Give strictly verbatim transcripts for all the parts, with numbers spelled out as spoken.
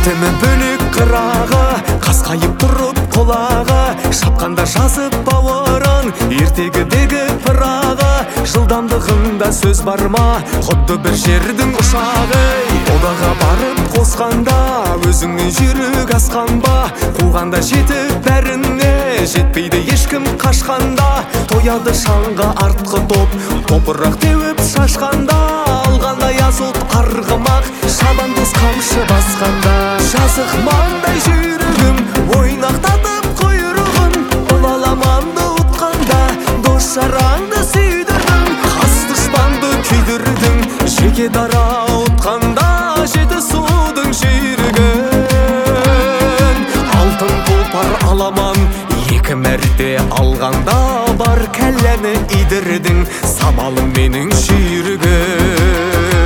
бітімі бөлек қырағы, қасқайып тұрып құлағы, шапқанда жазып бауырын ертегідегі пырағы. Жылдамдығында сөз бар ма, құдды бір жердің ұшағы. Одаға барып қосқанда өзіңнен жүйрік асқан ба, қуғанда жетіп бәріне жетпейді ешкім қашқанда. Тояды шаңға артқы топ, топырақ теуіп шашқанда, алғандай азот арғымақ, шабандоз қамшы басқанда. Жазық маңдай жүйрігім ойнақтатып құйрығын, ұлаламанды ұтқанда дос жараңды сүйдірдің, қас дұшпанды күйдірдің, жеке дара ұтқанда жеті судың жүйрігін. Алтын тұлпар аламан екі мәрте алғанда бар кәлләні идірдің, самалым менің жүйрігім.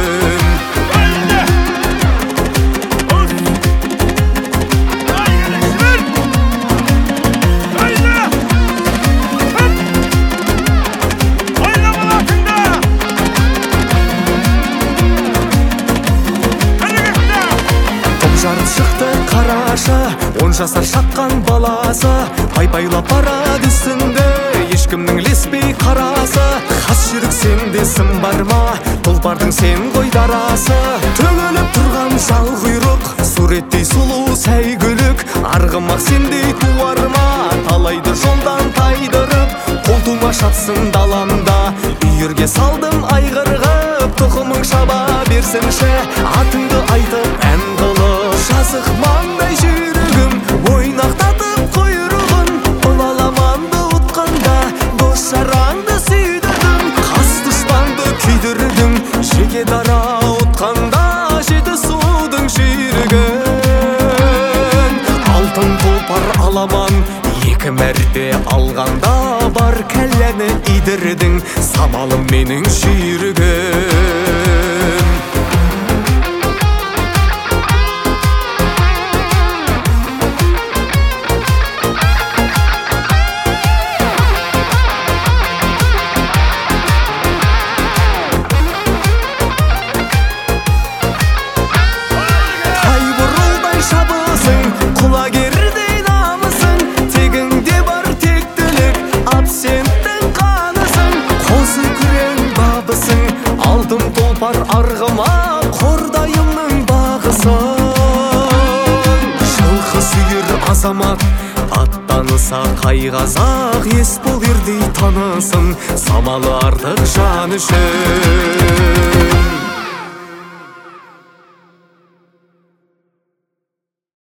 Жарып шықты қарашы, он жасар шаққан баласы, пай-пайлап барады үстінде ешкімнің ілеспей қарасы. Қас жүрік сенде сын бар ма, тұлпардың сен ғой дарасы. Төгіліп тұрған жал құйрық, суреттей сұлу сәйгүлік, арғымақ сендей туар ма, талайды жолдан тайдырып, қолтума шапсын даламда. Үйірге салдым айғырғып, тұқымың шаба берсінші, атыңды айтып ән қылып. Жазық маңдай жүйрігім ойнақтатып құйрығын, ұлаламанды ұтқанда дос жараңды сүйдірдің, қас дұшпанды күйдірдің, жеке дара ұтқанда жеті судың жүйрігін. Алтын тұлпар аламан екі мәрте алғанда бар кәлләні идірдің, самалым менің жүйрігім. Құлагердей намысың, тегіңде бар тектілік, абсенттің қанысың, қозы күрең бабысың, алтын тұлпар арғыма қордайымның бағысың. Жылқы сүйір азамат аттаныса қайғазақ, ес бол ердей танысын, самалы артық жан үшін.